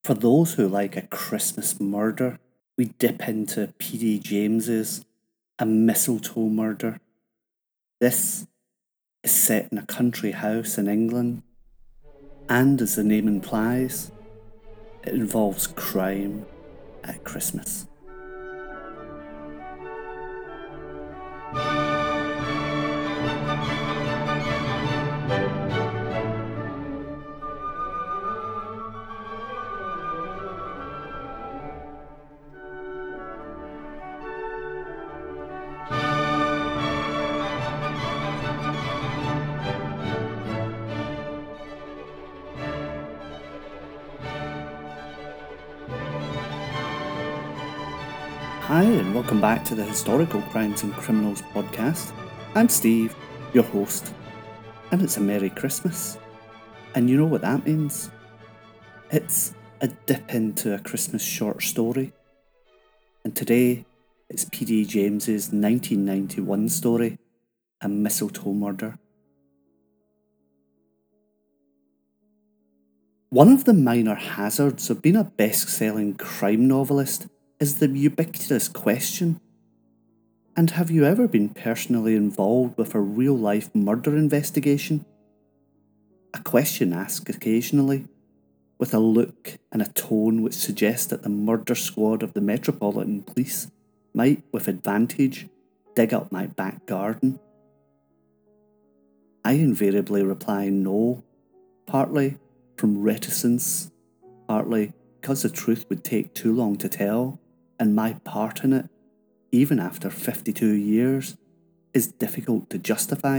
For those who like a Christmas murder, we dip into P.D. James's A Mistletoe Murder. This is set in a country house in England, and as the name implies, it involves crime at Christmas. Hi, and welcome back to the Historical Crimes and Criminals podcast. I'm Steve, your host, and it's a Merry Christmas. And you know what that means? It's a dip into a Christmas short story. And today, it's P.D. James's 1991 story, A Mistletoe Murder. One of the minor hazards of being a best-selling crime novelist is the ubiquitous question: and have you ever been personally involved with a real-life murder investigation? A question asked occasionally, with a look and a tone which suggests that the murder squad of the Metropolitan Police might, with advantage, dig up my back garden. I invariably reply no, partly from reticence, partly because the truth would take too long to tell, and my part in it, even after 52 years, is difficult to justify.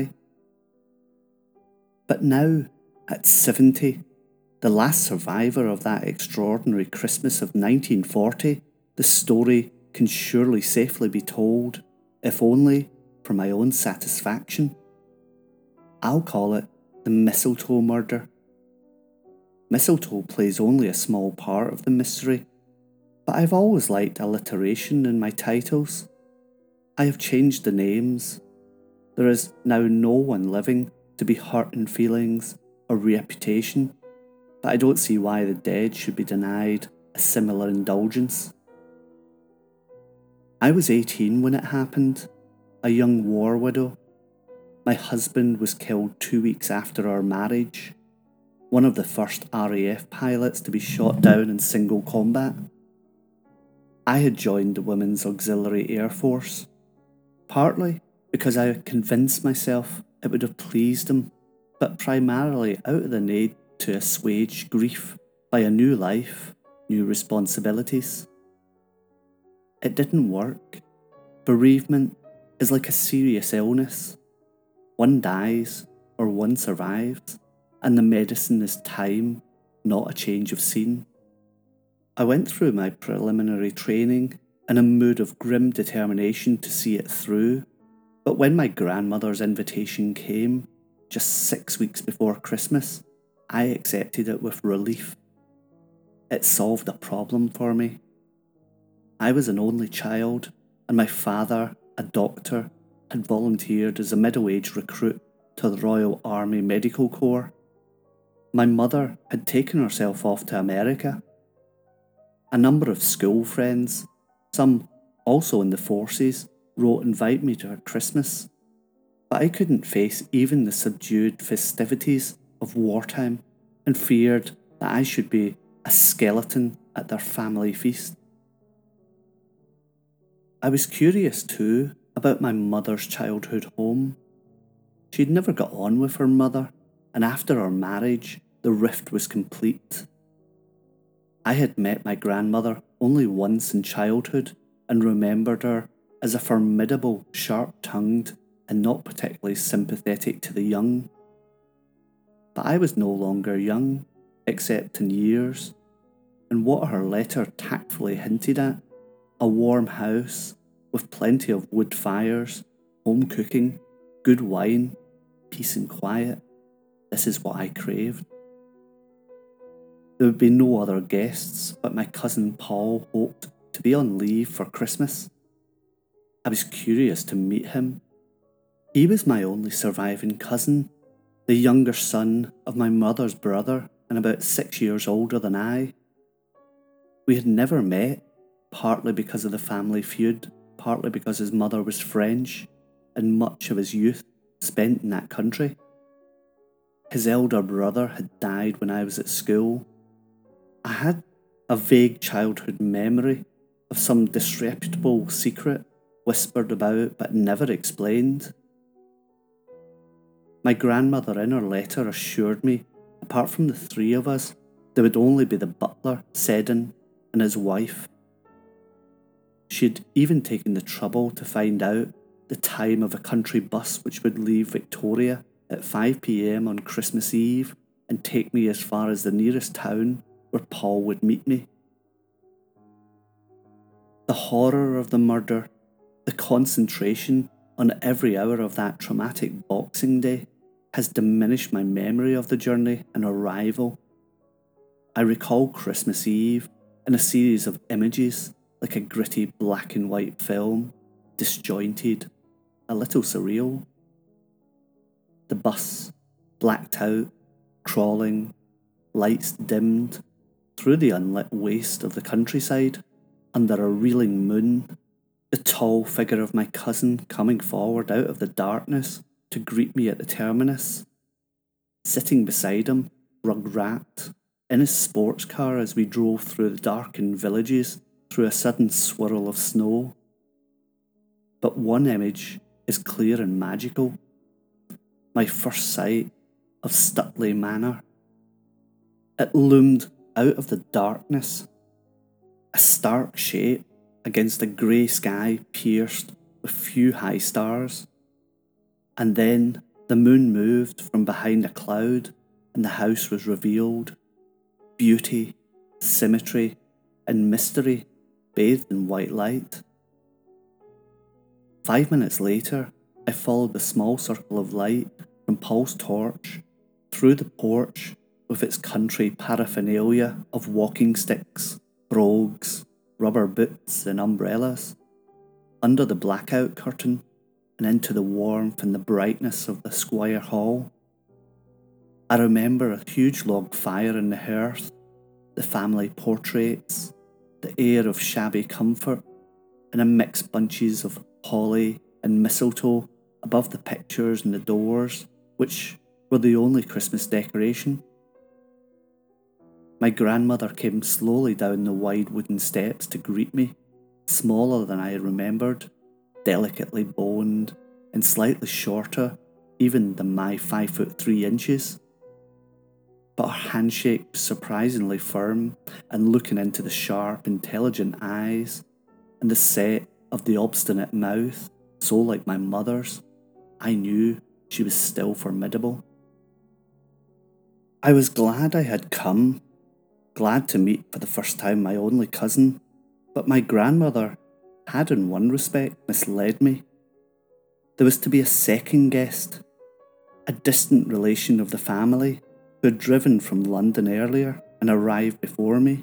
But now, at 70, the last survivor of that extraordinary Christmas of 1940, the story can surely safely be told, if only for my own satisfaction. I'll call it the Mistletoe Murder. Mistletoe plays only a small part of the mystery, but I've always liked alliteration in my titles. I have changed the names. There is now no one living to be hurt in feelings or reputation, but I don't see why the dead should be denied a similar indulgence. I was 18 when it happened, a young war widow. My husband was killed 2 weeks after our marriage, one of the first RAF pilots to be shot down in single combat. I had joined the Women's Auxiliary Air Force, partly because I had convinced myself it would have pleased him, but primarily out of the need to assuage grief by a new life, new responsibilities. It didn't work. Bereavement is like a serious illness. One dies or one survives, and the medicine is time, not a change of scene. I went through my preliminary training in a mood of grim determination to see it through, but when my grandmother's invitation came, just 6 weeks before Christmas, I accepted it with relief. It solved a problem for me. I was an only child, and my father, a doctor, had volunteered as a middle-aged recruit to the Royal Army Medical Corps. My mother had taken herself off to America. A number of school friends, some also in the forces, wrote to invite me to her Christmas, but I couldn't face even the subdued festivities of wartime and feared that I should be a skeleton at their family feast. I was curious too about my mother's childhood home. She'd never got on with her mother, and after our marriage, the rift was complete. I had met my grandmother only once in childhood and remembered her as a formidable, sharp-tongued and not particularly sympathetic to the young. But I was no longer young, except in years, and what her letter tactfully hinted at, a warm house with plenty of wood fires, home cooking, good wine, peace and quiet, this is what I craved. There would be no other guests, but my cousin Paul hoped to be on leave for Christmas. I was curious to meet him. He was my only surviving cousin, the younger son of my mother's brother and about 6 years older than I. We had never met, partly because of the family feud, partly because his mother was French, and much of his youth spent in that country. His elder brother had died when I was at school. I had a vague childhood memory of some disreputable secret whispered about but never explained. My grandmother in her letter assured me, apart from the three of us, there would only be the butler, Seddon, and his wife. She had even taken the trouble to find out the time of a country bus which would leave Victoria at 5 p.m. on Christmas Eve and take me as far as the nearest town where Paul would meet me. The horror of the murder, the concentration on every hour of that traumatic Boxing Day, has diminished my memory of the journey and arrival. I recall Christmas Eve in a series of images like a gritty black and white film, disjointed, a little surreal. The bus, blacked out, crawling, lights dimmed, through the unlit waste of the countryside, under a reeling moon, the tall figure of my cousin coming forward out of the darkness to greet me at the terminus. Sitting beside him, rug-wrapped, in his sports car as we drove through the darkened villages through a sudden swirl of snow. But one image is clear and magical. My first sight of Stuteley Manor. It loomed out of the darkness, a stark shape against a grey sky pierced with few high stars. And then the moon moved from behind a cloud and the house was revealed. Beauty, symmetry, and mystery bathed in white light. 5 minutes later, I followed the small circle of light from Paul's torch through the porch with its country paraphernalia of walking sticks, brogues, rubber boots and umbrellas, under the blackout curtain and into the warmth and the brightness of the square hall. I remember a huge log fire in the hearth, the family portraits, the air of shabby comfort, and the mixed bunches of holly and mistletoe above the pictures and the doors, which were the only Christmas decoration. My grandmother came slowly down the wide wooden steps to greet me, smaller than I had remembered, delicately boned, and slightly shorter even than my 5'3". But her handshake was surprisingly firm, and looking into the sharp, intelligent eyes, and the set of the obstinate mouth, so like my mother's, I knew she was still formidable. I was glad I had come, glad to meet for the first time my only cousin, but my grandmother had in one respect misled me. There was to be a second guest, a distant relation of the family who had driven from London earlier and arrived before me.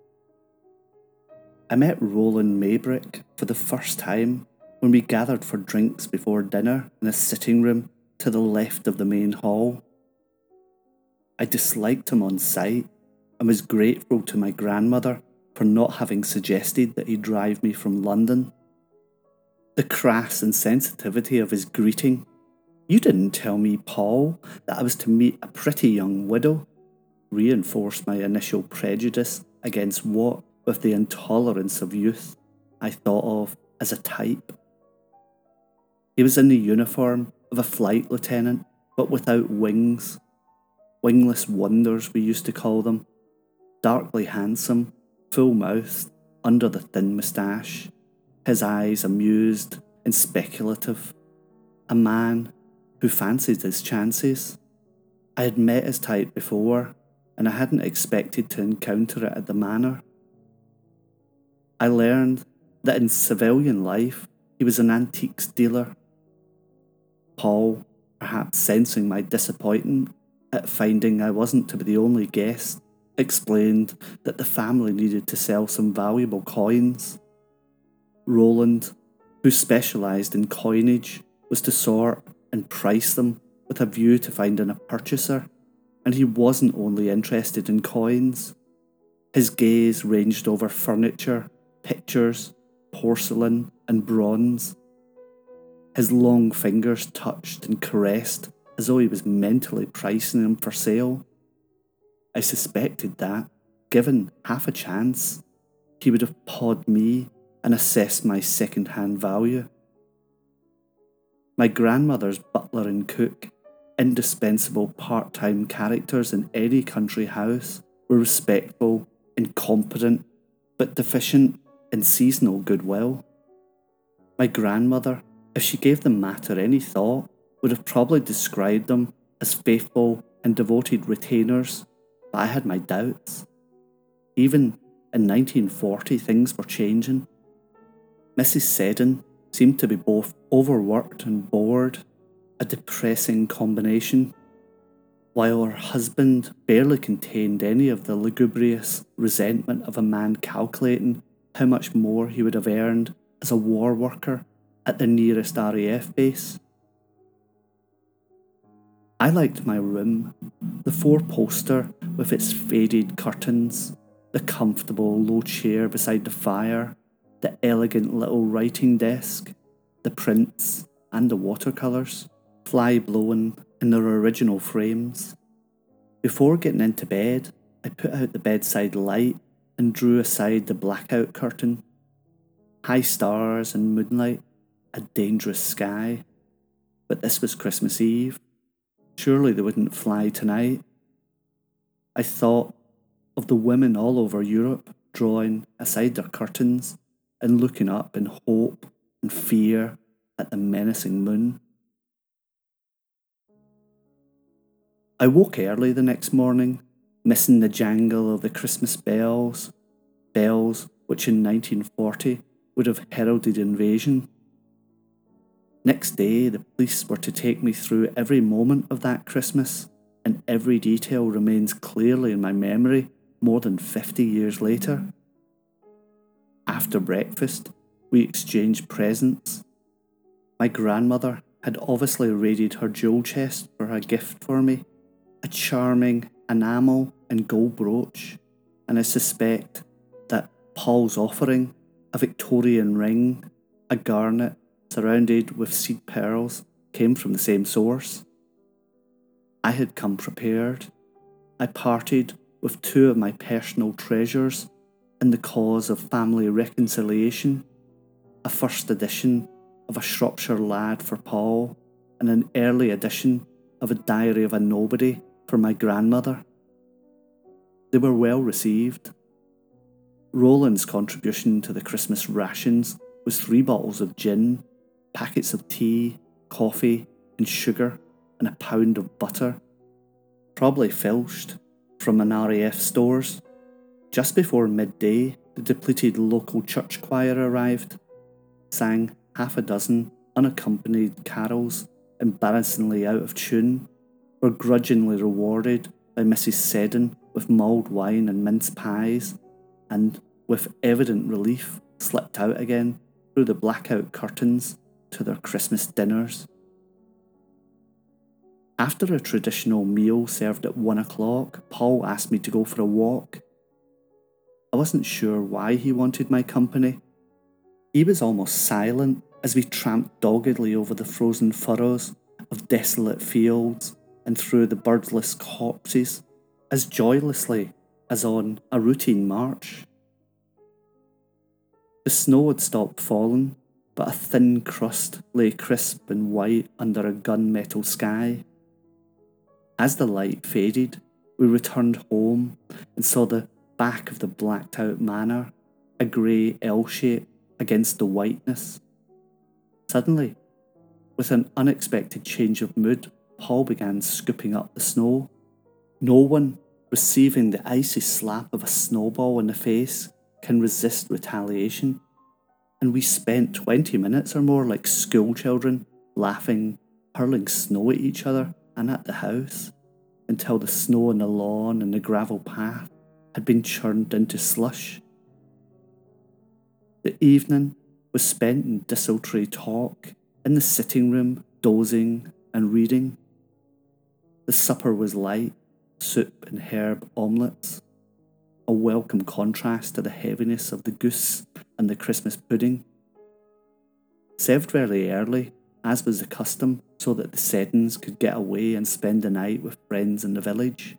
I met Roland Maybrick for the first time when we gathered for drinks before dinner in a sitting room to the left of the main hall. I disliked him on sight and was grateful to my grandmother for not having suggested that he drive me from London. The crass insensitivity of his greeting, "You didn't tell me, Paul, that I was to meet a pretty young widow," reinforced my initial prejudice against what, with the intolerance of youth, I thought of as a type. He was in the uniform of a flight lieutenant, but without wings. Wingless wonders, we used to call them. Darkly handsome, full-mouthed, under the thin moustache, his eyes amused and speculative. A man who fancied his chances. I had met his type before, and I hadn't expected to encounter it at the manor. I learned that in civilian life he was an antiques dealer. Paul, perhaps sensing my disappointment at finding I wasn't to be the only guest, explained that the family needed to sell some valuable coins. Roland, who specialised in coinage, was to sort and price them with a view to finding a purchaser, and he wasn't only interested in coins. His gaze ranged over furniture, pictures, porcelain, and bronze. His long fingers touched and caressed as though he was mentally pricing them for sale. I suspected that, given half a chance, he would have pawed me and assessed my second-hand value. My grandmother's butler and cook, indispensable part-time characters in any country house, were respectful, incompetent, but deficient in seasonal goodwill. My grandmother, if she gave the matter any thought, would have probably described them as faithful and devoted retainers, but I had my doubts. Even in 1940, things were changing. Mrs. Seddon seemed to be both overworked and bored, a depressing combination, while her husband barely contained any of the lugubrious resentment of a man calculating how much more he would have earned as a war worker at the nearest RAF base. I liked my room, the four-poster with its faded curtains, the comfortable low chair beside the fire, the elegant little writing desk, the prints and the watercolours, fly-blown in their original frames. Before getting into bed, I put out the bedside light and drew aside the blackout curtain. High stars and moonlight, a dangerous sky. But this was Christmas Eve. Surely they wouldn't fly tonight. I thought of the women all over Europe drawing aside their curtains and looking up in hope and fear at the menacing moon. I woke early the next morning, missing the jangle of the Christmas bells which in 1940 would have heralded invasion. Next day, the police were to take me through every moment of that Christmas, and every detail remains clearly in my memory more than 50 years later. After breakfast, we exchanged presents. My grandmother had obviously raided her jewel chest for a gift for me, a charming enamel and gold brooch, and I suspect that Paul's offering, a Victorian ring, a garnet surrounded with seed pearls, came from the same source. I had come prepared. I parted with two of my personal treasures in the cause of family reconciliation, a first edition of A Shropshire Lad for Paul, and an early edition of A Diary of a Nobody for my grandmother. They were well received. Roland's contribution to the Christmas rations was 3 bottles of gin, packets of tea, coffee and sugar, and a pound of butter, probably filched from an RAF stores. Just before midday, the depleted local church choir arrived, sang half a dozen unaccompanied carols, embarrassingly out of tune, were grudgingly rewarded by Mrs. Seddon with mulled wine and mince pies, and, with evident relief, slipped out again through the blackout curtains to their Christmas dinners. After a traditional meal served at 1 o'clock, Paul asked me to go for a walk. I wasn't sure why he wanted my company. He was almost silent as we tramped doggedly over the frozen furrows of desolate fields and through the birdless copses, as joylessly as on a routine march. The snow had stopped falling, but a thin crust lay crisp and white under a gunmetal sky. As the light faded, we returned home and saw the back of the blacked-out manor, a grey L-shape against the whiteness. Suddenly, with an unexpected change of mood, Paul began scooping up the snow. No one, receiving the icy slap of a snowball in the face, can resist retaliation, and we spent 20 minutes or more like schoolchildren, laughing, hurling snow at each other and at the house, until the snow on the lawn and the gravel path had been churned into slush. The evening was spent in desultory talk, in the sitting room, dozing and reading. The supper was light, soup and herb omelettes. A a welcome contrast to the heaviness of the goose and the Christmas pudding. Served very early, as was the custom, so that the Seddons could get away and spend the night with friends in the village.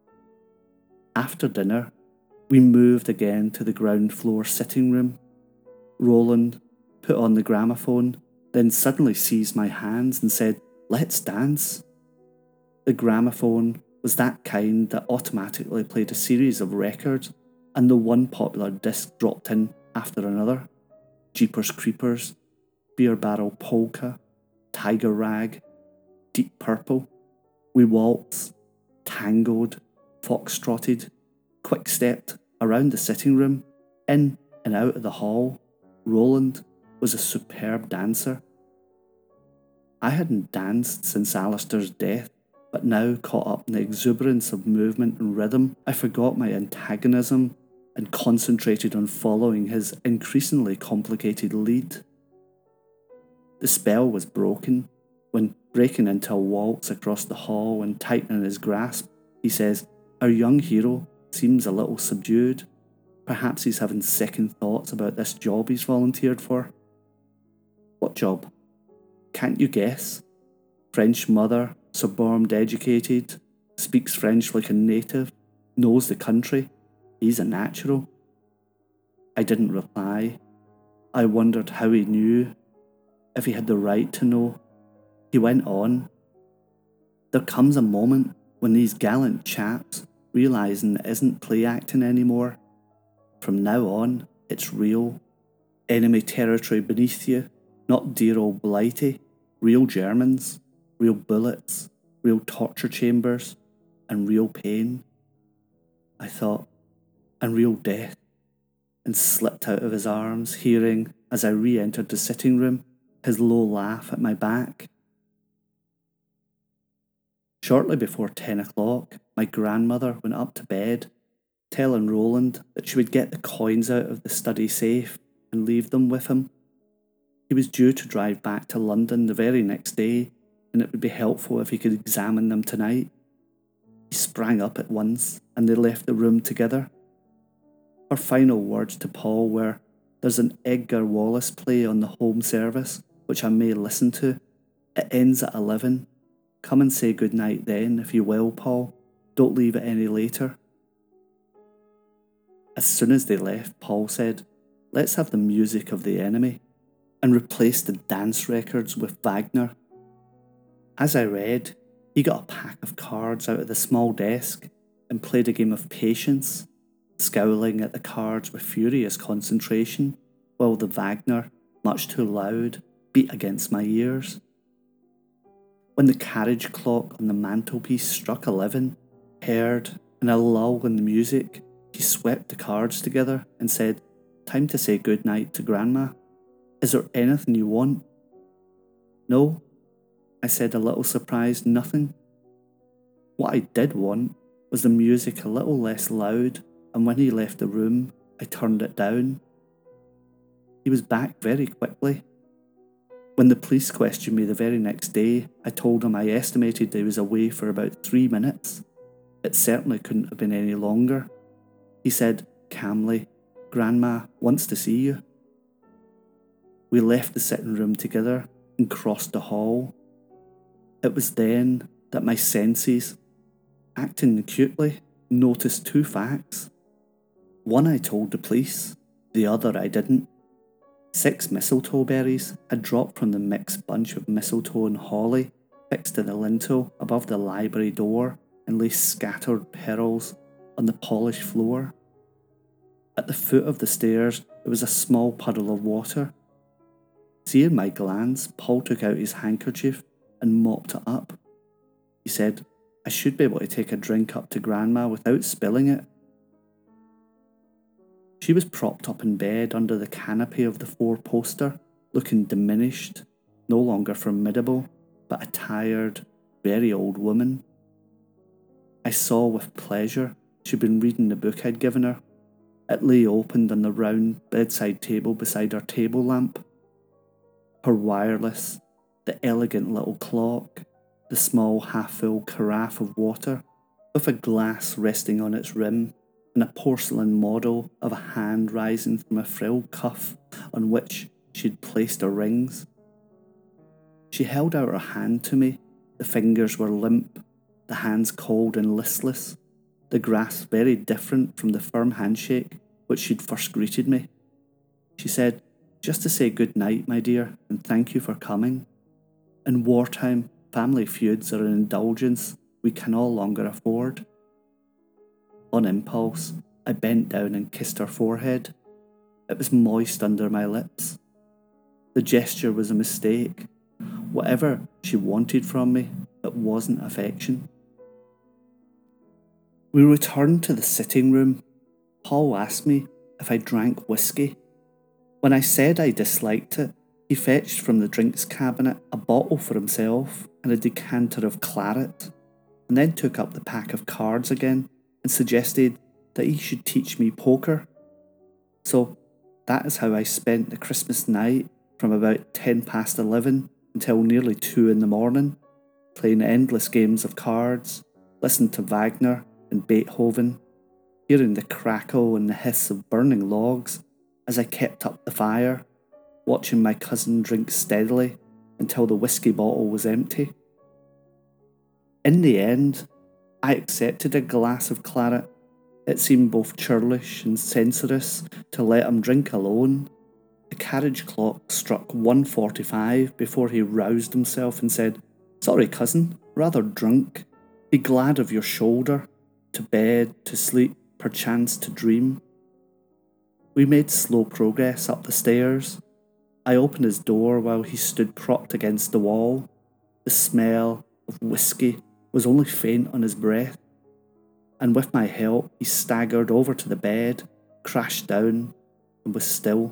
After dinner, we moved again to the ground floor sitting room. Roland put on the gramophone, then suddenly seized my hands and said, "Let's dance." The gramophone was that kind that automatically played a series of records, and the one popular disc dropped in after another. Jeepers Creepers, Beer Barrel Polka, Tiger Rag, Deep Purple. We waltzed, tangoed, foxtrotted, quick-stepped around the sitting room, in and out of the hall. Roland was a superb dancer. I hadn't danced since Alistair's death, but now caught up in the exuberance of movement and rhythm, I forgot my antagonism and concentrated on following his increasingly complicated lead. The spell was broken when, breaking into a waltz across the hall and tightening his grasp, he says, "Our young hero seems a little subdued. Perhaps he's having second thoughts about this job he's volunteered for." "What job?" "Can't you guess? French mother, Sorbonne educated, speaks French like a native, knows the country. He's a natural." I didn't reply. I wondered how he knew, if he had the right to know. He went on. "There comes a moment when these gallant chaps, realising it isn't play acting anymore. From now on, it's real. Enemy territory beneath you, not dear old Blighty. Real Germans, real bullets, real torture chambers, and real pain." I thought, "and real death," and slipped out of his arms, hearing, as I re-entered the sitting room, his low laugh at my back. Shortly before 10 o'clock, my grandmother went up to bed, telling Roland that she would get the coins out of the study safe and leave them with him. He was due to drive back to London the very next day, and it would be helpful if he could examine them tonight. He sprang up at once, and they left the room together. Her final words to Paul were, "There's an Edgar Wallace play on the home service, which I may listen to. It ends at 11. Come and say good night then, if you will, Paul. Don't leave it any later." As soon as they left, Paul said, "Let's have the music of the enemy," and replace the dance records with Wagner. As I read, he got a pack of cards out of the small desk and played a game of patience, scowling at the cards with furious concentration, while the Wagner, much too loud, beat against my ears. When the carriage clock on the mantelpiece struck 11, heard in a lull in the music, he swept the cards together and said, "Time to say good night to Grandma. Is there anything you want?" "No," I said, a little surprised. "Nothing." What I did want was the music a little less loud, and when he left the room, I turned it down. He was back very quickly. When the police questioned me the very next day, I told him I estimated he was away for about 3 minutes. It certainly couldn't have been any longer. He said calmly, "Grandma wants to see you." We left the sitting room together and crossed the hall. It was then that my senses, acting acutely, noticed 2 facts. One I told the police, the other I didn't. 6 mistletoe berries had dropped from the mixed bunch of mistletoe and holly fixed to the lintel above the library door and lay scattered pearls on the polished floor. At the foot of the stairs there was a small puddle of water. Seeing my glance, Paul took out his handkerchief and mopped it up. He said, "I should be able to take a drink up to Grandma without spilling it." She was propped up in bed under the canopy of the 4-poster, looking diminished, no longer formidable, but a tired, very old woman. I saw with pleasure she'd been reading the book I'd given her. It lay opened on the round bedside table beside her table lamp. Her wireless, the elegant little clock, the small half-full carafe of water, with a glass resting on its rim, and a porcelain model of a hand rising from a frilled cuff on which she'd placed her rings. She held out her hand to me. The fingers were limp, the hands cold and listless, the grasp very different from the firm handshake which she'd first greeted me. She said, "Just to say good night, my dear, and thank you for coming. In wartime, family feuds are an indulgence we can no longer afford." On impulse, I bent down and kissed her forehead. It was moist under my lips. The gesture was a mistake. Whatever she wanted from me, it wasn't affection. We returned to the sitting room. Paul asked me if I drank whiskey. When I said I disliked it, he fetched from the drinks cabinet a bottle for himself and a decanter of claret, and then took up the pack of cards again and suggested that he should teach me poker. So that is how I spent the Christmas night from about 11 until nearly 2 in the morning, playing endless games of cards, listening to Wagner and Beethoven, hearing the crackle and the hiss of burning logs as I kept up the fire, watching my cousin drink steadily until the whiskey bottle was empty. In the end, I accepted a glass of claret. It seemed both churlish and censorious to let him drink alone. The carriage clock struck 1:45 before he roused himself and said, "Sorry, cousin, rather drunk. Be glad of your shoulder. To bed, to sleep, perchance to dream." We made slow progress up the stairs. I opened his door while he stood propped against the wall. The smell of whiskey was only faint on his breath, and with my help he staggered over to the bed, crashed down, and was still.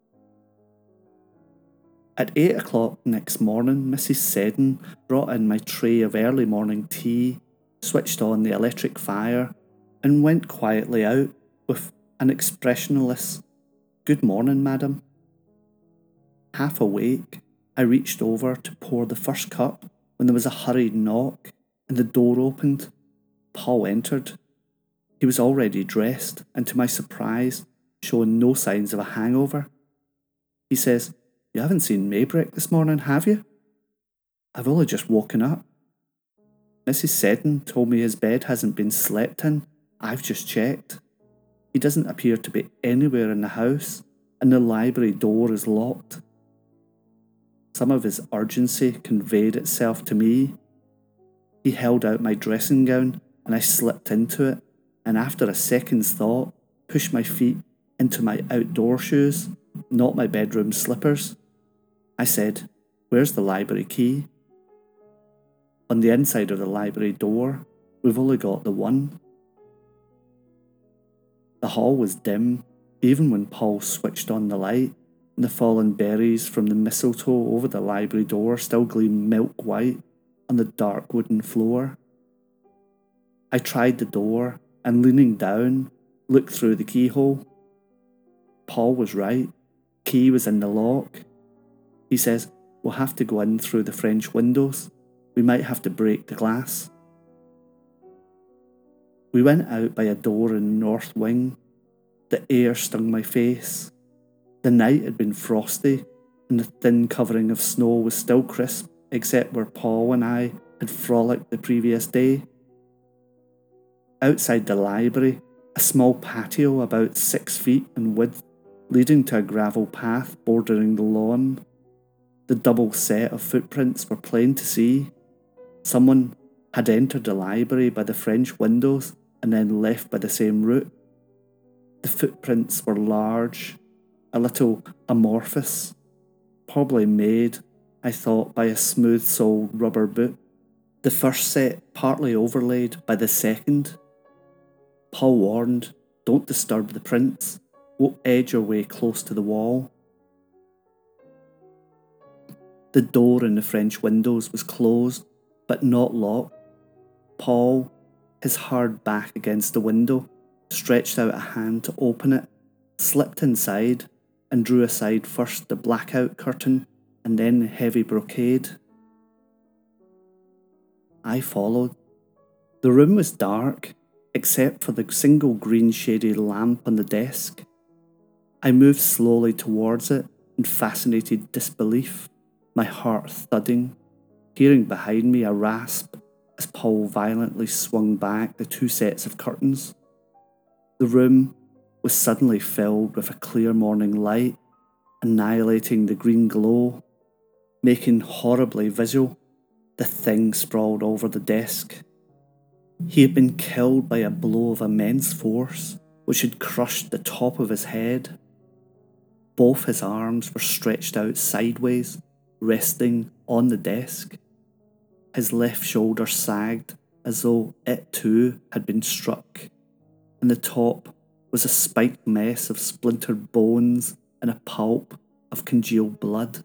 At 8 o'clock next morning, Mrs. Seddon brought in my tray of early morning tea, switched on the electric fire, and went quietly out with an expressionless "Good morning, madam." Half awake, I reached over to pour the first cup when there was a hurried knock and the door opened. Paul entered. He was already dressed and, to my surprise, showing no signs of a hangover. He says, "You haven't seen Maybrick this morning, have you?" "I've only just woken up." "Mrs. Seddon told me his bed hasn't been slept in. I've just checked. He doesn't appear to be anywhere in the house, and the library door is locked." Some of his urgency conveyed itself to me. He held out my dressing gown, and I slipped into it, and after a second's thought, pushed my feet into my outdoor shoes, not my bedroom slippers. I said, "Where's the library key?" "On the inside of the library door. We've only got the one." The hall was dim, even when Paul switched on the light, and the fallen berries from the mistletoe over the library door still gleamed milk white on the dark wooden floor. I tried the door and, leaning down, looked through the keyhole. Paul was right. Key was in the lock. He says, "We'll have to go in through the French windows. We might have to break the glass." We went out by a door in the north wing. The air stung my face. The night had been frosty, and the thin covering of snow was still crisp, except where Paul and I had frolicked the previous day. Outside the library, a small patio about 6 feet in width, leading to a gravel path bordering the lawn. The double set of footprints were plain to see. Someone had entered the library by the French windows and then left by the same route. The footprints were large, a little amorphous, probably made, I thought, by a smooth-soled rubber boot. The first set partly overlaid by the second. Paul warned, "Don't disturb the prints. We'll edge our way close to the wall." The door in the French windows was closed, but not locked. Paul, his hard back against the window, stretched out a hand to open it, slipped inside, and drew aside first the blackout curtain and then the heavy brocade. I followed. The room was dark, except for the single green shaded lamp on the desk. I moved slowly towards it in fascinated disbelief, my heart thudding, hearing behind me a rasp as Paul violently swung back the 2 sets of curtains. The room was suddenly filled with a clear morning light, annihilating the green glow, making horribly visual the thing sprawled over the desk. He had been killed by a blow of immense force, which had crushed the top of his head. Both his arms were stretched out sideways, resting on the desk. His left shoulder sagged as though it too had been struck, and the top was a spiked mess of splintered bones and a pulp of congealed blood.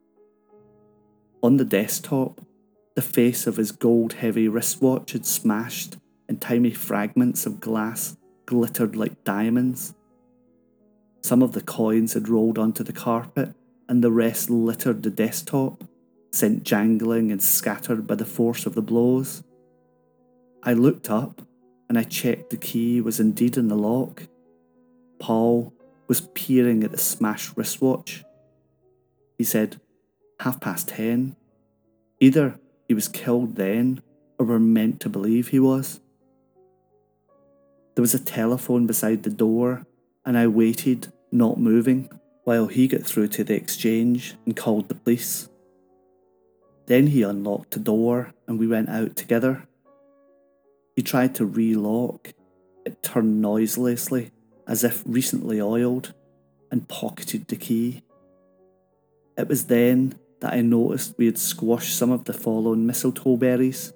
On the desktop, the face of his gold-heavy wristwatch had smashed, and tiny fragments of glass glittered like diamonds. Some of the coins had rolled onto the carpet, and the rest littered the desktop, sent jangling and scattered by the force of the blows. I looked up, and I checked the key was indeed in the lock. Paul was peering at the smashed wristwatch. He said, 10:30. Either he was killed then, or we're meant to believe he was. There was a telephone beside the door, and I waited, not moving, while he got through to the exchange and called the police. Then he unlocked the door, and we went out together. He tried to relock. It turned noiselessly, as if recently oiled, and pocketed the key. It was then that I noticed we had squashed some of the fallen mistletoe berries.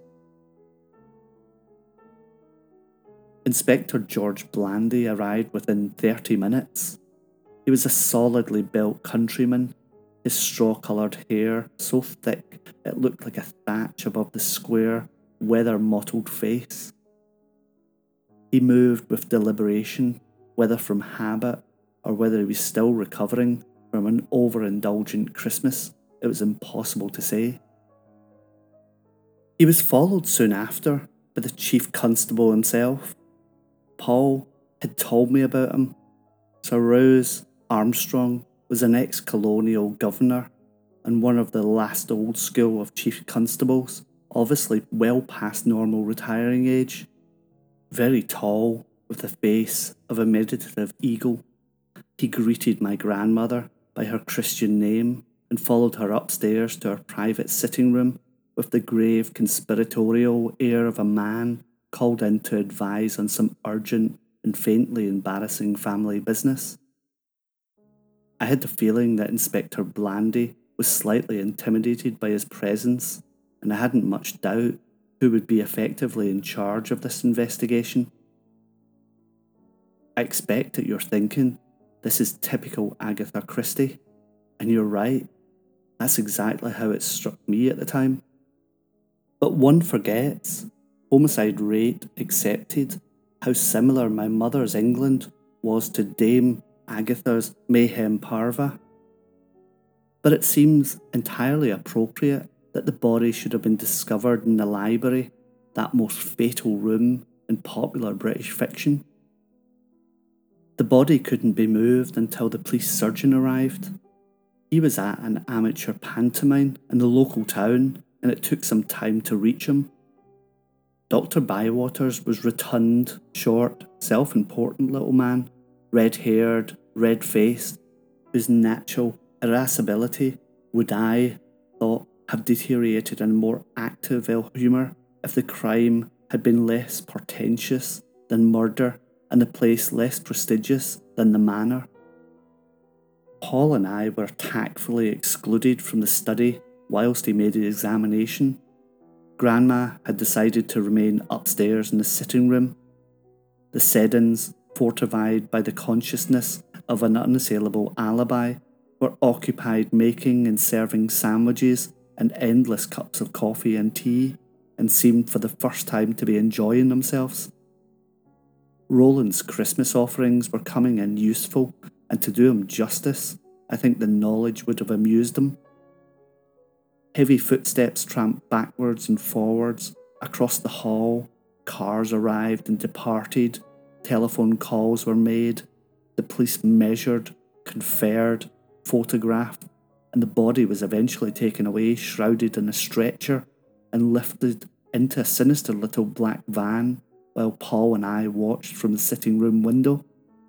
Inspector George Blandy arrived within 30 minutes. He was a solidly built countryman, his straw-coloured hair so thick it looked like a thatch above the square, weather-mottled face. He moved with deliberation, whether from habit or whether he was still recovering from an overindulgent Christmas, it was impossible to say. He was followed soon after by the chief constable himself. Paul had told me about him. Sir Rose Armstrong was an ex-colonial governor and one of the last old school of chief constables, obviously well past normal retiring age. Very tall, with the face of a meditative eagle, he greeted my grandmother by her Christian name and followed her upstairs to her private sitting room with the grave conspiratorial air of a man called in to advise on some urgent and faintly embarrassing family business. I had the feeling that Inspector Blandy was slightly intimidated by his presence, and I hadn't much doubt who would be effectively in charge of this investigation. I expect that you're thinking, this is typical Agatha Christie, and you're right, that's exactly how it struck me at the time. But one forgets, homicide rate accepted, how similar my mother's England was to Dame Agatha's Mayhem Parva. But it seems entirely appropriate that the body should have been discovered in the library, that most fatal room in popular British fiction. The body couldn't be moved until the police surgeon arrived. He was at an amateur pantomime in the local town, and it took some time to reach him. Dr. Bywaters was rotund, short, self-important little man, red-haired, red-faced, whose natural irascibility would, I thought, have deteriorated in more active ill humour if the crime had been less portentous than murder and the place less prestigious than the manor. Paul and I were tactfully excluded from the study whilst he made his examination. Grandma had decided to remain upstairs in the sitting room. The Seddons, fortified by the consciousness of an unassailable alibi, were occupied making and serving sandwiches and endless cups of coffee and tea, and seemed for the first time to be enjoying themselves. Roland's Christmas offerings were coming in useful, and to do him justice, I think the knowledge would have amused him. Heavy footsteps tramped backwards and forwards across the hall, cars arrived and departed, telephone calls were made, the police measured, conferred, photographed, and the body was eventually taken away, shrouded in a stretcher, and lifted into a sinister little black van while Paul and I watched from the sitting room window.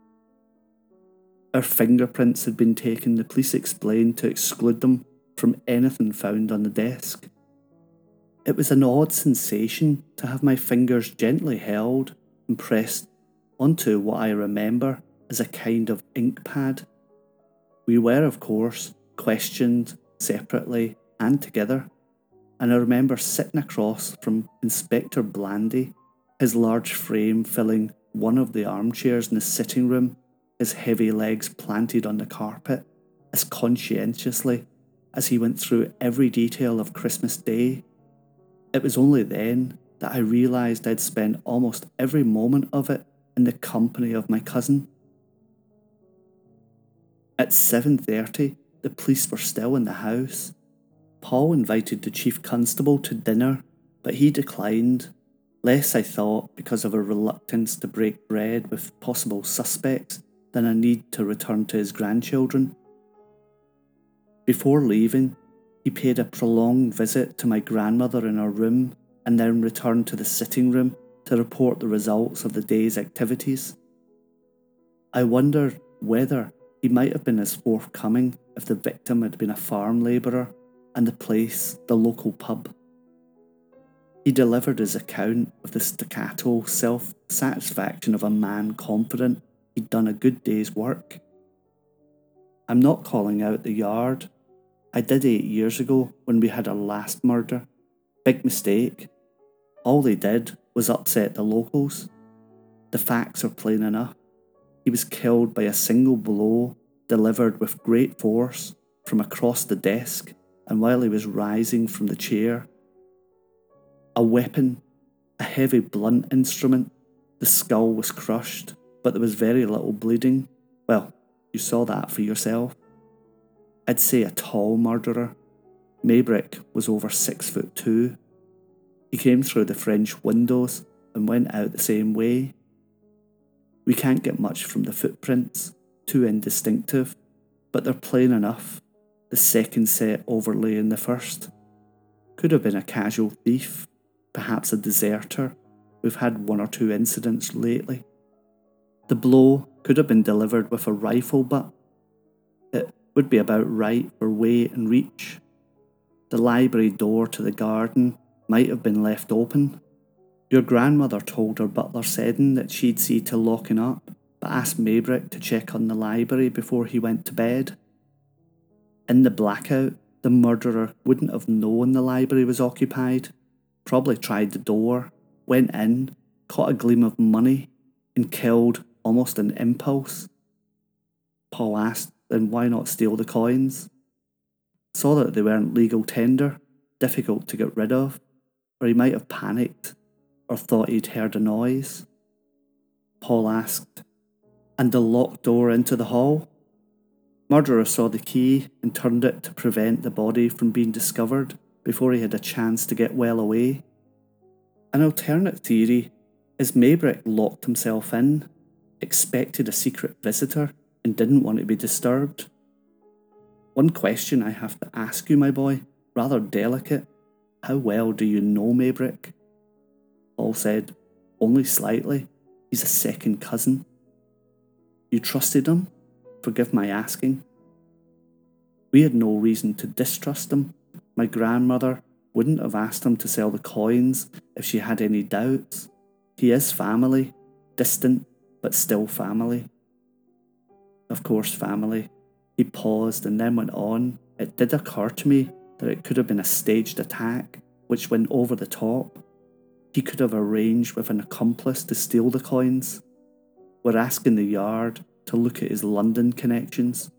Our fingerprints had been taken, the police explained, to exclude them from anything found on the desk. It was an odd sensation to have my fingers gently held and pressed onto what I remember as a kind of ink pad. We were, of course, questioned separately and together, and I remember sitting across from Inspector Blandy, his large frame filling one of the armchairs in the sitting room, his heavy legs planted on the carpet, as conscientiously as he went through every detail of Christmas Day. It was only then that I realised I'd spent almost every moment of it in the company of my cousin. At 7:30, the police were still in the house. Paul invited the chief constable to dinner, but he declined, less, I thought, because of a reluctance to break bread with possible suspects than a need to return to his grandchildren. Before leaving, he paid a prolonged visit to my grandmother in her room and then returned to the sitting room to report the results of the day's activities. I wondered whether he might have been as forthcoming if the victim had been a farm labourer and the place the local pub. He delivered his account with the staccato self-satisfaction of a man confident he'd done a good day's work. I'm not calling out the Yard. I did 8 years ago when we had our last murder. Big mistake. All they did was upset the locals. The facts are plain enough. He was killed by a single blow delivered with great force from across the desk and while he was rising from the chair. A weapon, a heavy blunt instrument. The skull was crushed, but there was very little bleeding. Well, you saw that for yourself. I'd say a tall murderer. Maybrick was over 6'2". He came through the French windows and went out the same way. We can't get much from the footprints, too indistinctive, but they're plain enough. The second set overlaying the first. Could have been a casual thief, perhaps a deserter. We've had 1 or 2 incidents lately. The blow could have been delivered with a rifle butt. It would be about right for weight and reach. The library door to the garden might have been left open. Your grandmother told her butler Seddon that she'd see to locking up, but asked Maybrick to check on the library before he went to bed. In the blackout, the murderer wouldn't have known the library was occupied, probably tried the door, went in, caught a gleam of money, and killed almost an impulse. Paul asked, then why not steal the coins? Saw that they weren't legal tender, difficult to get rid of, or he might have panicked, or thought he'd heard a noise. Paul asked, and the locked door into the hall? Murderer saw the key and turned it to prevent the body from being discovered before he had a chance to get well away. An alternate theory is Maybrick locked himself in, expected a secret visitor, and didn't want to be disturbed. One question I have to ask you, my boy, rather delicate. How well do you know Maybrick? Paul said, only slightly. He's a second cousin. You trusted him? Forgive my asking. We had no reason to distrust him. My grandmother wouldn't have asked him to sell the coins if she had any doubts. He is family, distant, but still family. Of course, family. He paused and then went on. It did occur to me that it could have been a staged attack, which went over the top. He could have arranged with an accomplice to steal the coins. We're asking the Yard to look at his London connections.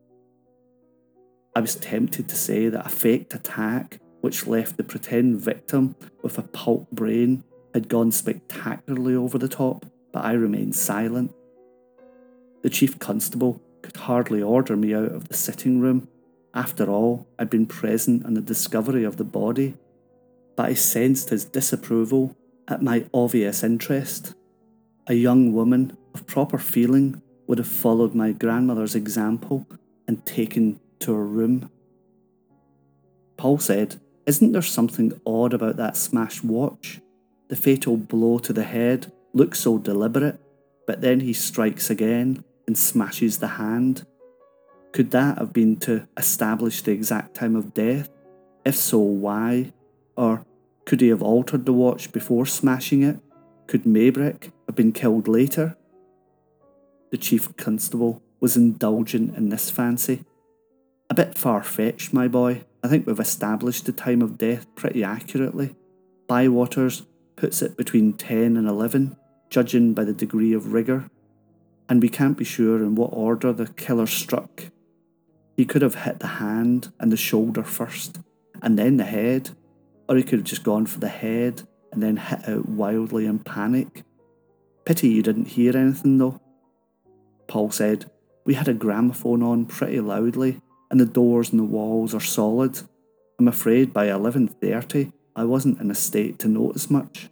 I was tempted to say that a faked attack, which left the pretend victim with a pulp brain, had gone spectacularly over the top, but I remained silent. The chief constable could hardly order me out of the sitting room. After all, I'd been present on the discovery of the body, but I sensed his disapproval at my obvious interest. A young woman of proper feeling would have followed my grandmother's example and taken to her room. Paul said, "Isn't there something odd about that smashed watch? The fatal blow to the head looks so deliberate, but then he strikes again and smashes the hand. Could that have been to establish the exact time of death? If so, why? Or could he have altered the watch before smashing it? Could Maybrick have been killed later?" The chief constable was indulgent in this fancy. "A bit far-fetched, my boy. I think we've established the time of death pretty accurately. Bywaters puts it between 10 and 11, judging by the degree of rigour. And we can't be sure in what order the killer struck. He could have hit the hand and the shoulder first, and then the head, or he could have just gone for the head and then hit out wildly in panic. Pity you didn't hear anything though." Paul said, "We had a gramophone on pretty loudly, and the doors and the walls are solid. I'm afraid by 11:30 I wasn't in a state to notice much."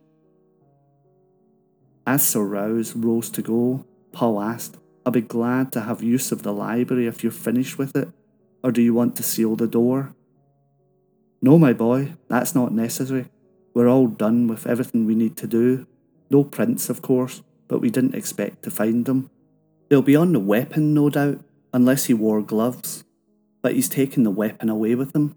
As Sir Rouse rose to go, Paul asked, "I'll be glad to have use of the library if you're finished with it, or do you want to seal the door?" "No, my boy, that's not necessary. We're all done with everything we need to do. No prints, of course, but we didn't expect to find them. They'll be on the weapon, no doubt, unless he wore gloves, but he's taken the weapon away with him."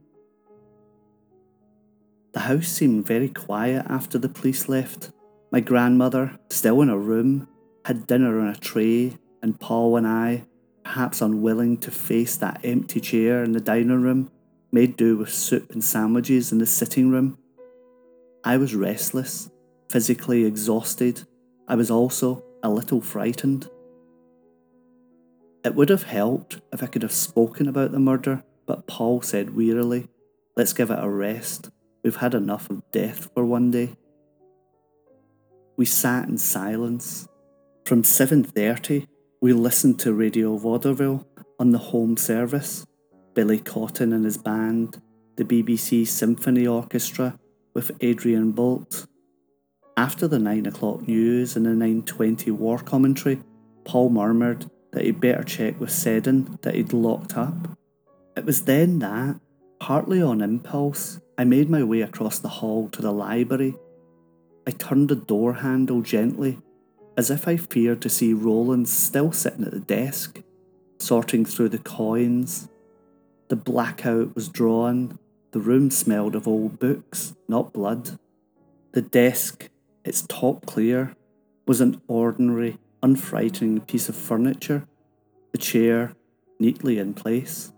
The house seemed very quiet after the police left. My grandmother, still in her room, had dinner on a tray, and Paul and I, perhaps unwilling to face that empty chair in the dining room, made do with soup and sandwiches in the sitting room. I was restless, physically exhausted. I was also a little frightened. It would have helped if I could have spoken about the murder, but Paul said wearily, "Let's give it a rest. We've had enough of death for one day." We sat in silence. From 7:30, we listened to Radio Vaudeville on the home service, Billy Cotton and his band, the BBC Symphony Orchestra with Adrian Bolt. After the 9 o'clock news and the 9:20 war commentary, Paul murmured that he'd better check with Seddon that he'd locked up. It was then that, partly on impulse, I made my way across the hall to the library. I turned the door handle gently, as if I feared to see Roland still sitting at the desk, sorting through the coins. The blackout was drawn. The room smelled of old books, not blood. The desk, its top clear, was an ordinary, unfrightening piece of furniture, the chair neatly in place.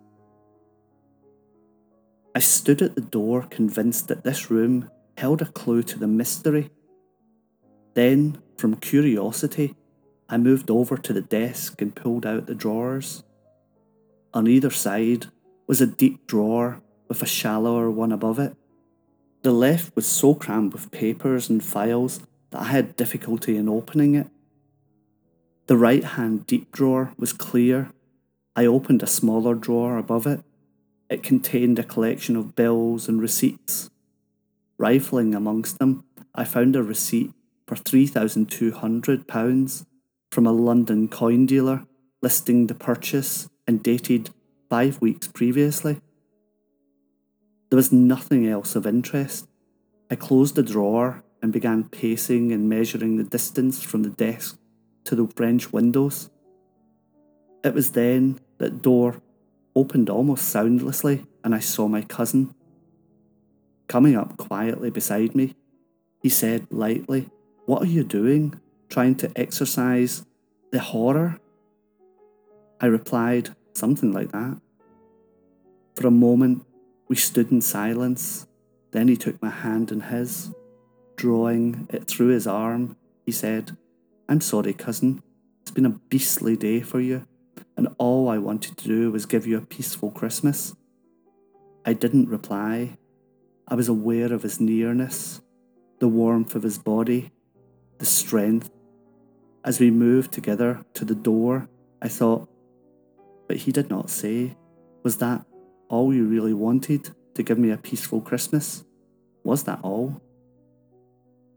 I stood at the door convinced that this room held a clue to the mystery. Then, from curiosity, I moved over to the desk and pulled out the drawers. On either side was a deep drawer with a shallower one above it. The left was so crammed with papers and files that I had difficulty in opening it. The right-hand deep drawer was clear. I opened a smaller drawer above it. It contained a collection of bills and receipts. Rifling amongst them, I found a receipt for £3,200 from a London coin dealer listing the purchase and dated 5 weeks previously. There was nothing else of interest. I closed the drawer and began pacing and measuring the distance from the desk to the French windows. It was then that the door opened almost soundlessly and I saw my cousin. Coming up quietly beside me, he said lightly, "What are you doing? Trying to exorcise the horror?" I replied, "Something like that." For a moment, we stood in silence. Then he took my hand in his. Drawing it through his arm, he said, "I'm sorry, cousin. It's been a beastly day for you, and all I wanted to do was give you a peaceful Christmas." I didn't reply. I was aware of his nearness, the warmth of his body, the strength. As we moved together to the door, I thought, but he did not say. Was that all you really wanted, to give me a peaceful Christmas? Was that all?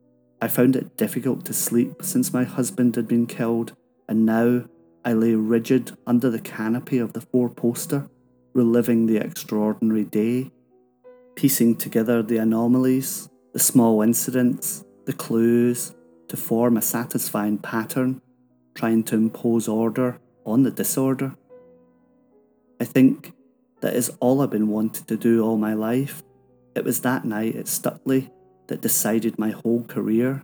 I found it difficult to sleep since my husband had been killed, and now I lay rigid under the canopy of the four-poster, reliving the extraordinary day, piecing together the anomalies, the small incidents, the clues, to form a satisfying pattern, trying to impose order on the disorder. I think that is all I've been wanting to do all my life. It was that night at Stutley that decided my whole career.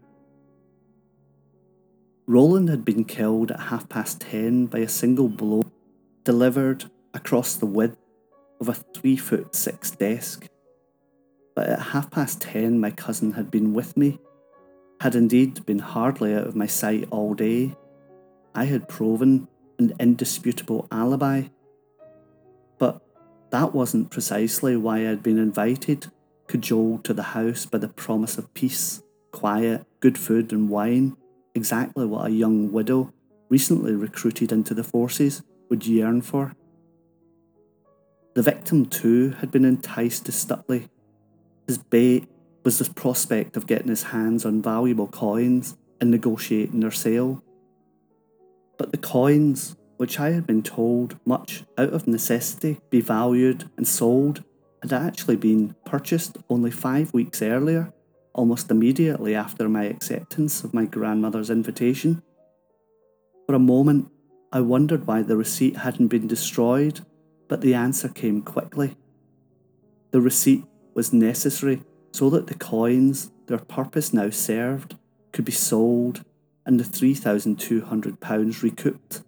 Roland had been killed at 10:30 by a single blow delivered across the width of a 3'6" desk. But at 10:30 my cousin had been with me, had indeed been hardly out of my sight all day. I had proven an indisputable alibi. But that wasn't precisely why I had been invited, cajoled to the house by the promise of peace, quiet, good food and wine, exactly what a young widow, recently recruited into the forces, would yearn for. The victim too had been enticed to Stutley. His bait was the prospect of getting his hands on valuable coins and negotiating their sale. But the coins, which I had been told, much out of necessity, be valued and sold, had actually been purchased only 5 weeks earlier, almost immediately after my acceptance of my grandmother's invitation. For a moment, I wondered why the receipt hadn't been destroyed, but the answer came quickly. The receipt was necessary so that the coins, their purpose now served, could be sold and the £3,200 recouped.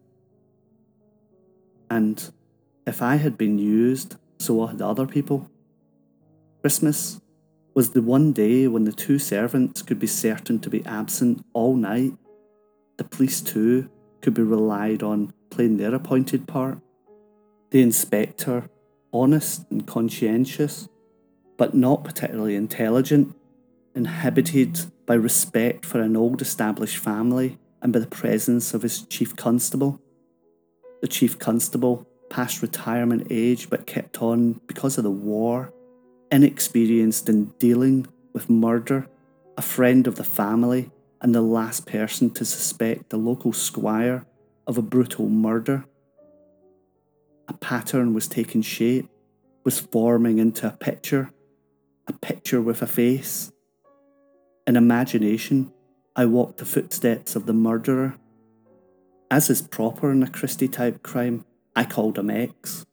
And if I had been used, so had other people. Christmas was the one day when the two servants could be certain to be absent all night. The police too could be relied on playing their appointed part. The inspector, honest and conscientious, but not particularly intelligent, inhibited by respect for an old established family and by the presence of his chief constable. The chief constable, past retirement age but kept on because of the war, inexperienced in dealing with murder, a friend of the family and the last person to suspect the local squire of a brutal murder. A pattern was taking shape, was forming into a picture with a face. In imagination, I walked the footsteps of the murderer. As is proper in a Christie-type crime, I called him X.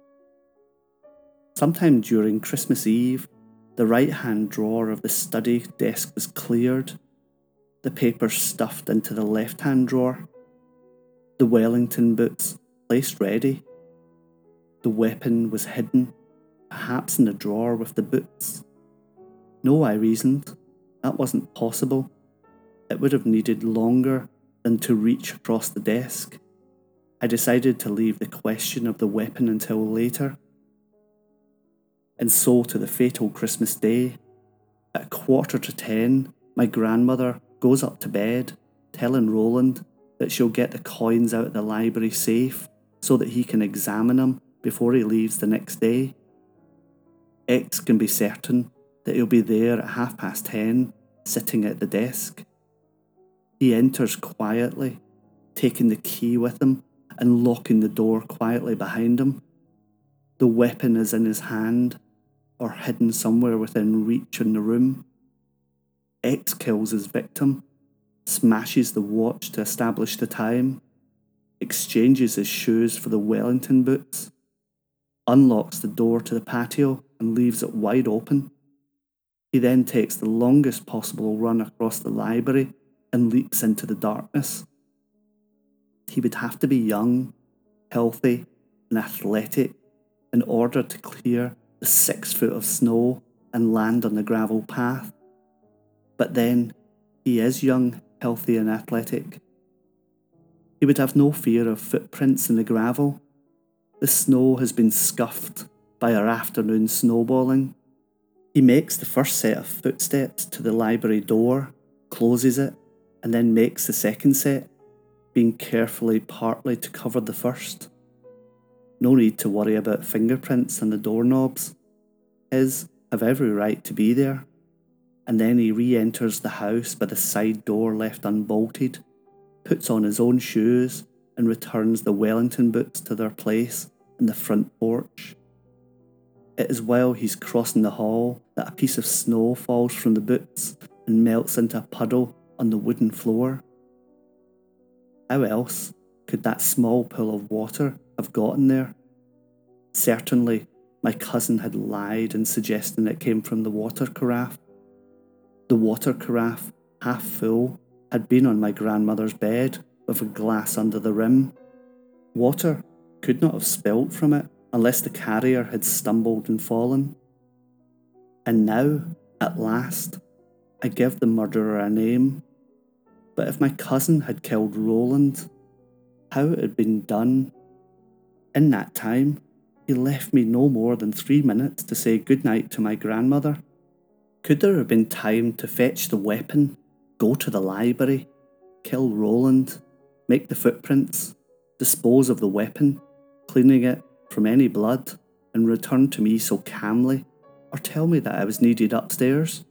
Sometime during Christmas Eve, the right-hand drawer of the study desk was cleared, the papers stuffed into the left-hand drawer, the Wellington boots placed ready. The weapon was hidden, perhaps in the drawer with the boots. No, I reasoned, that wasn't possible. It would have needed longer than to reach across the desk. I decided to leave the question of the weapon until later. And so to the fatal Christmas day. At 10:15, my grandmother goes up to bed, telling Roland that she'll get the coins out of the library safe so that he can examine them before he leaves the next day. X can be certain that he'll be there at 10:30, sitting at the desk. He enters quietly, taking the key with him and locking the door quietly behind him. The weapon is in his hand, or hidden somewhere within reach in the room. X kills his victim, smashes the watch to establish the time, exchanges his shoes for the Wellington boots, unlocks the door to the patio and leaves it wide open. He then takes the longest possible run across the library and leaps into the darkness. He would have to be young, healthy, and athletic in order to clear the 6 foot of snow and land on the gravel path. But then, he is young, healthy, and athletic. He would have no fear of footprints in the gravel. The snow has been scuffed by our afternoon snowballing. He makes the first set of footsteps to the library door, closes it, and then makes the second set, being carefully partly to cover the first. No need to worry about fingerprints on the doorknobs. His have every right to be there. and then he re-enters the house by the side door left unbolted, puts on his own shoes, and returns the Wellington boots to their place in the front porch. It is while he's crossing the hall that a piece of snow falls from the boots and melts into a puddle on the wooden floor. How else could that small pool of water have gotten there? Certainly, my cousin had lied in suggesting it came from the water carafe. The water carafe, half full, had been on my grandmother's bed with a glass under the rim. Water could not have spilt from it unless the carrier had stumbled and fallen. And now, at last, I give the murderer a name. But if my cousin had killed Roland, how it had been done? In that time, he left me no more than 3 minutes to say goodnight to my grandmother. Could there have been time to fetch the weapon, go to the library, kill Roland, make the footprints, dispose of the weapon, cleaning it from any blood, and return to me so calmly, or tell me that I was needed upstairs?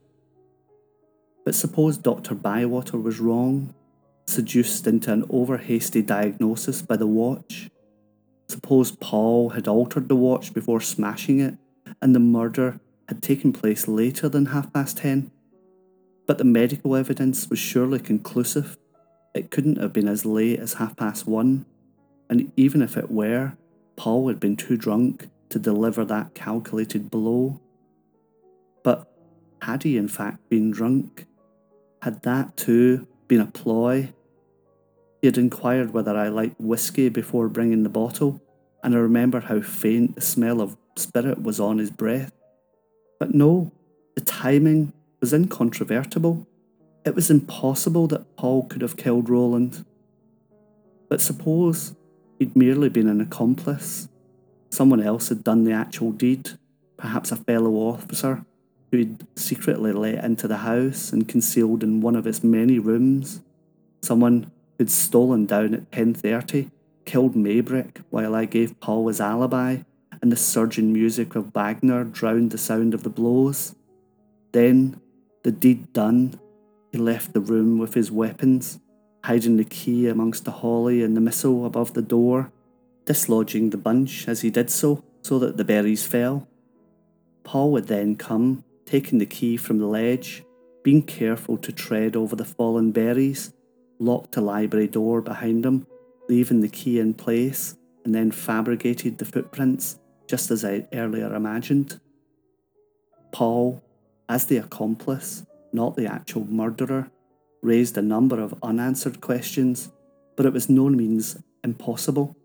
But suppose Dr. Bywater was wrong, seduced into an over-hasty diagnosis by the watch. Suppose Paul had altered the watch before smashing it, and the murder had taken place later than 10:30. But the medical evidence was surely conclusive. It couldn't have been as late as 1:30, and even if it were, Paul had been too drunk to deliver that calculated blow. But had he in fact been drunk? Had that too been a ploy? He had inquired whether I liked whiskey before bringing the bottle, and I remember how faint the smell of spirit was on his breath. But no, the timing was incontrovertible. It was impossible that Paul could have killed Roland. But suppose he'd merely been an accomplice. Someone else had done the actual deed, perhaps a fellow officer who he'd secretly let into the house and concealed in one of its many rooms. Someone who'd stolen down at 10:30, killed Maybrick while I gave Paul his alibi, and the surging music of Wagner drowned the sound of the blows. Then, the deed done, he left the room with his weapons, hiding the key amongst the holly and the missile above the door, dislodging the bunch as he did so that the berries fell. Paul would then come, taking the key from the ledge, being careful to tread over the fallen berries, locked the library door behind him, leaving the key in place, and then fabricated the footprints just as I earlier imagined. Paul, as the accomplice, not the actual murderer, raised a number of unanswered questions, but it was no means impossible.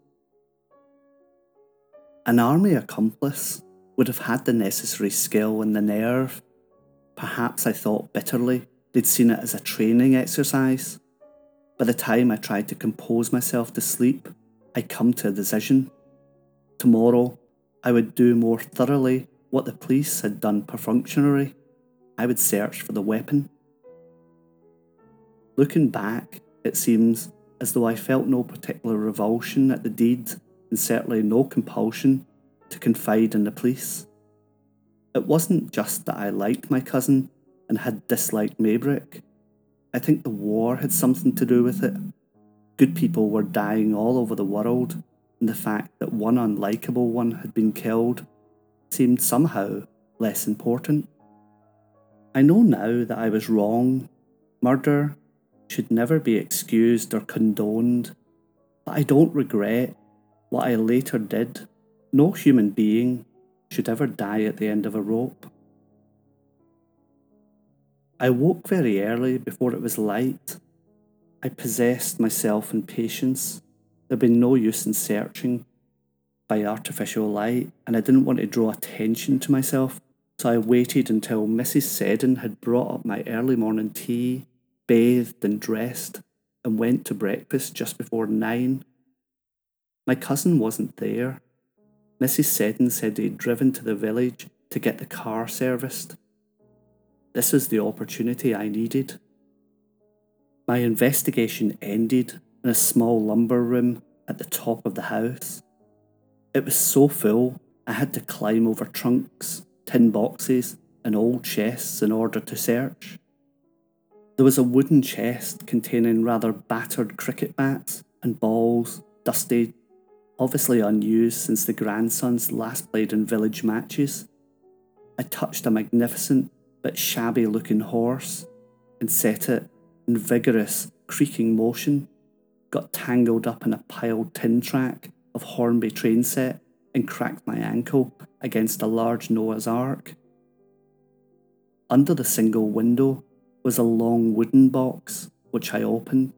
An army accomplice would have had the necessary skill and the nerve. Perhaps I thought bitterly they'd seen it as a training exercise. By the time I tried to compose myself to sleep, I'd come to a decision. Tomorrow, I would do more thoroughly what the police had done perfunctorily. I would search for the weapon. Looking back, it seems as though I felt no particular revulsion at the deed, and certainly no compulsion to confide in the police. It wasn't just that I liked my cousin and had disliked Maybrick. I think the war had something to do with it. Good people were dying all over the world, and the fact that one unlikable one had been killed seemed somehow less important. I know now that I was wrong. Murder should never be excused or condoned, but I don't regret what I later did. No human being should ever die at the end of a rope. I woke very early before it was light. I possessed myself in patience. There'd been no use in searching by artificial light, and I didn't want to draw attention to myself, so I waited until Mrs. Seddon had brought up my early morning tea, bathed and dressed, and went to breakfast just before 9. My cousin wasn't there. Mrs. Seddon said he'd driven to the village to get the car serviced. This was the opportunity I needed. My investigation ended in a small lumber room at the top of the house. It was so full I had to climb over trunks, tin boxes, and old chests in order to search. There was a wooden chest containing rather battered cricket bats and balls, dusty, obviously unused since the grandsons last played in village matches. I touched a magnificent but shabby-looking horse and set it in vigorous, creaking motion, got tangled up in a piled tin track of Hornby train set and cracked my ankle against a large Noah's Ark. Under the single window was a long wooden box, which I opened.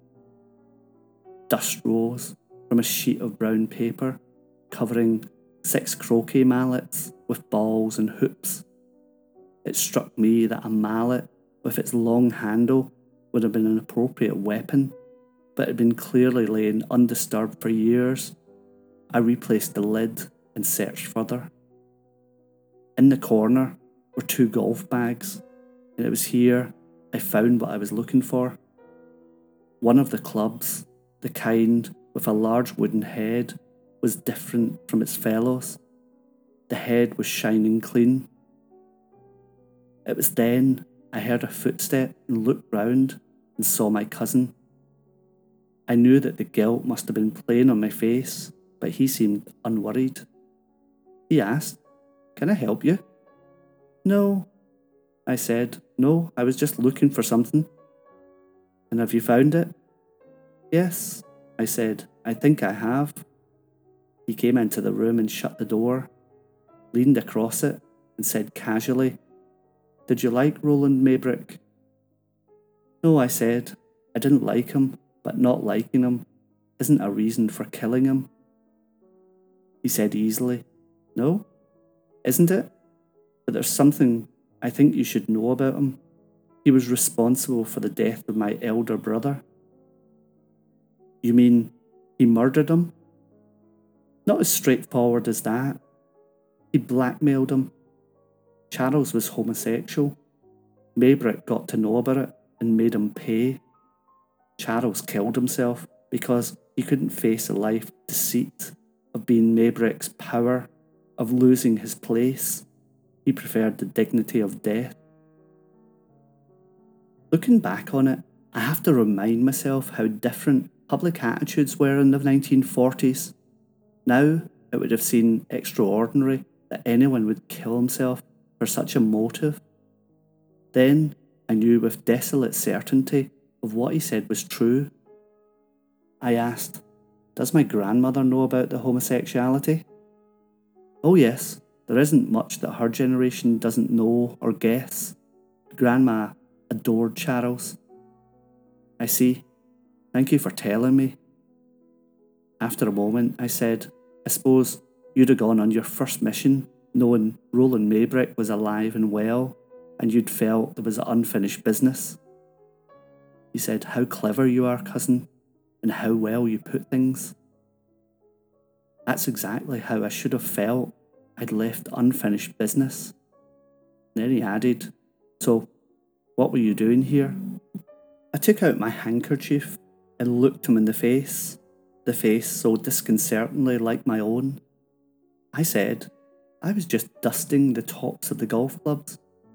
Dust rose from a sheet of brown paper covering 6 croquet mallets with balls and hoops. It struck me that a mallet with its long handle would have been an appropriate weapon, but had been clearly laying undisturbed for years. I replaced the lid and searched further. In the corner were 2 golf bags, and it was here I found what I was looking for. One of the clubs, the kind with a large wooden head, was different from its fellows. The head was shining clean. It was then I heard a footstep and looked round and saw my cousin. I knew that the guilt must have been playing on my face, but he seemed unworried. He asked, "Can I help you?" "No," I said. "No, I was just looking for something." "And have you found it?" "Yes," I said. "I think I have." He came into the room and shut the door, leaned across it and said casually, "Did you like Roland Maybrick?" "No," I said. "I didn't like him, but not liking him isn't a reason for killing him." He said easily, "No, isn't it? But there's something I think you should know about him. He was responsible for the death of my elder brother." "You mean he murdered him?" "Not as straightforward as that. He blackmailed him. Charles was homosexual. Maybrick got to know about it and made him pay. Charles killed himself because he couldn't face the life deceit of being Maybrick's power, of losing his place. He preferred the dignity of death." Looking back on it, I have to remind myself how different public attitudes were in the 1940s. Now, it would have seemed extraordinary that anyone would kill himself for such a motive. Then, I knew with desolate certainty of what he said was true. I asked, "Does my grandmother know about the homosexuality?" "Oh yes, there isn't much that her generation doesn't know or guess. Grandma adored Charles." "I see. Thank you for telling me." After a moment, I said, "I suppose you'd have gone on your first mission knowing Roland Maybrick was alive and well, and you'd felt there was unfinished business." He said, "How clever you are, cousin, and how well you put things." That's exactly how I should have felt. I'd left unfinished business. And then he added, "So, what were you doing here?" I took out my handkerchief and looked him in the face so disconcertingly like my own. I said, "I was just dusting the tops of the golf clubs."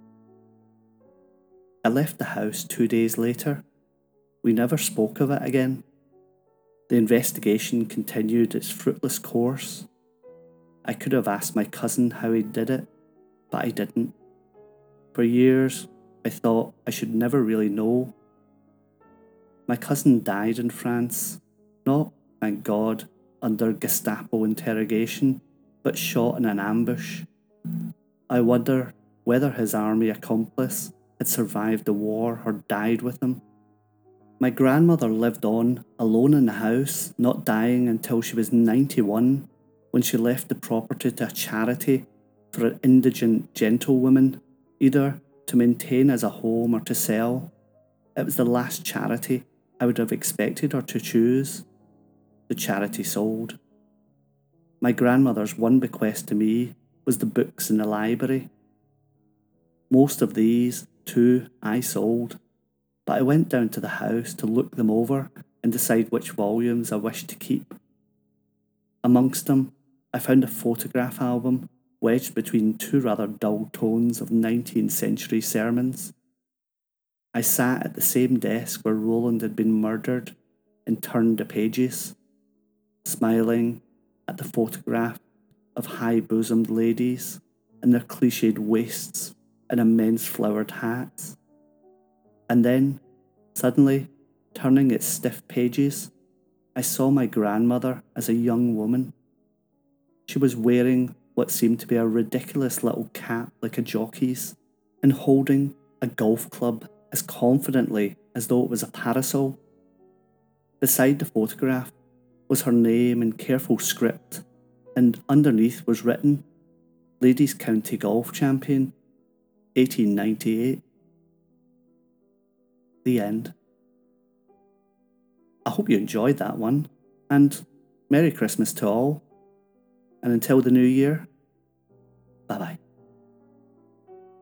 I left the house 2 days later. We never spoke of it again. The investigation continued its fruitless course. I could have asked my cousin how he did it, but I didn't. For years, I thought I should never really know. My cousin died in France, not, thank God, under Gestapo interrogation, but shot in an ambush. I wonder whether his army accomplice had survived the war or died with him. My grandmother lived on, alone in the house, not dying until she was 91, when she left the property to a charity for an indigent gentlewoman, either to maintain as a home or to sell. It was the last charity I would have expected her to choose. The charity sold. My grandmother's one bequest to me was the books in the library. Most of these, too, I sold, but I went down to the house to look them over and decide which volumes I wished to keep. Amongst them, I found a photograph album wedged between two rather dull tones of 19th century sermons. I sat at the same desk where Roland had been murdered and turned the pages, smiling at the photograph of high-bosomed ladies in their cliched waists and immense flowered hats. And then, suddenly, turning its stiff pages, I saw my grandmother as a young woman. She was wearing what seemed to be a ridiculous little cap like a jockey's, and holding a golf club as confidently as though it was a parasol. Beside the photograph was her name in careful script, and underneath was written, Ladies County Golf Champion, 1898. The end. I hope you enjoyed that one, and Merry Christmas to all. And until the new year, bye bye.